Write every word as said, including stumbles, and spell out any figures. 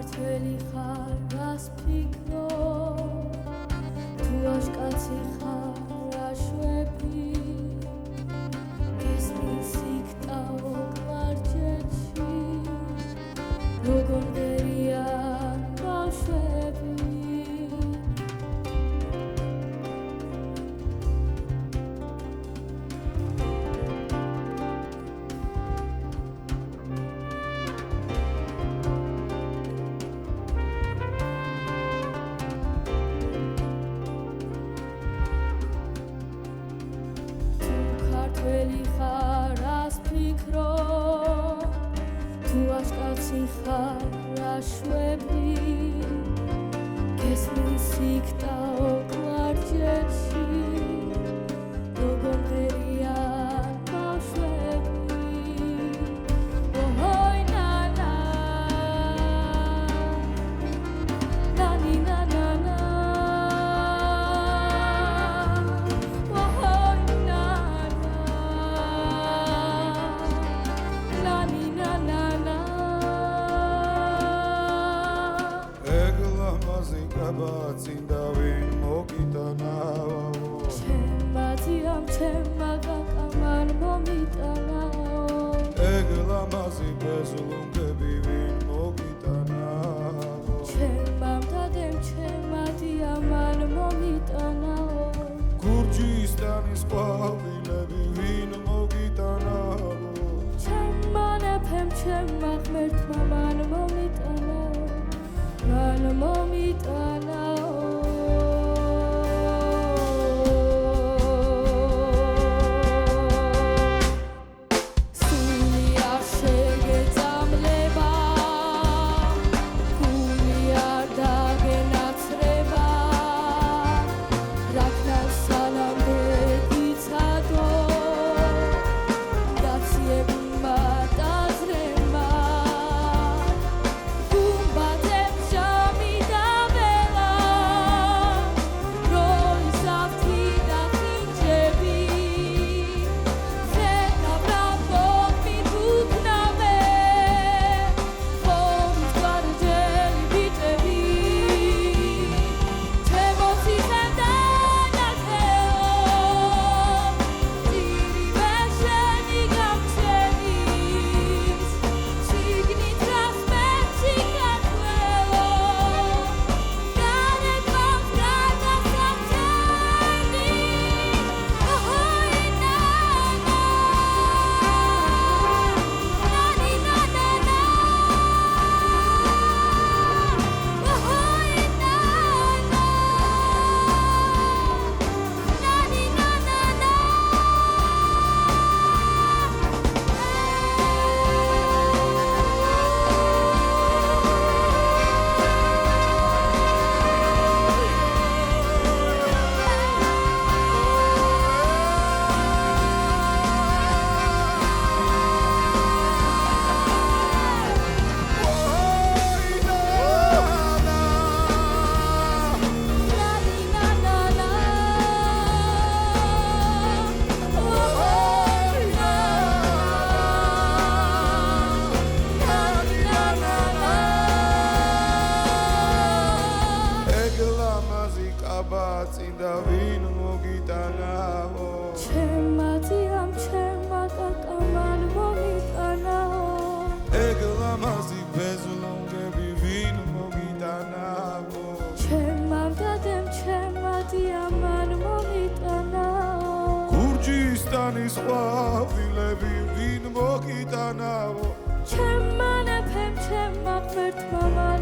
ქართველი ხარ რას ფიქრო თუ აშკაცი ხარ აშვები გესმის იქტაო კვარჯეთში როგორ ვერიან ბავშვები ქართველი ხარ რას ფიქრო თუ აშკაცი ხარ აშვები გესმის იქტაო კვარჯეთში როგორ ვერიან ბავშვები ოჰოი ნანა ნანი ნანა Bacindavin mogitanao Chematiam chema kakaman momitanao Eglamazi bezulungevin mogitanao Chemam tadem chematiaman momitanao Gurjistanis qavilevin mogitanao Chemanepem chema gmertmaman momitanao Man momitanao Bacindavin mogitanao Chematiam chema kakaman momitanao Eglamazi bezulungevin mogitanao Chemam tadem chematiaman momitanao Gurjistanis qavilevin mogitanao Chemanepem chema gmertmaman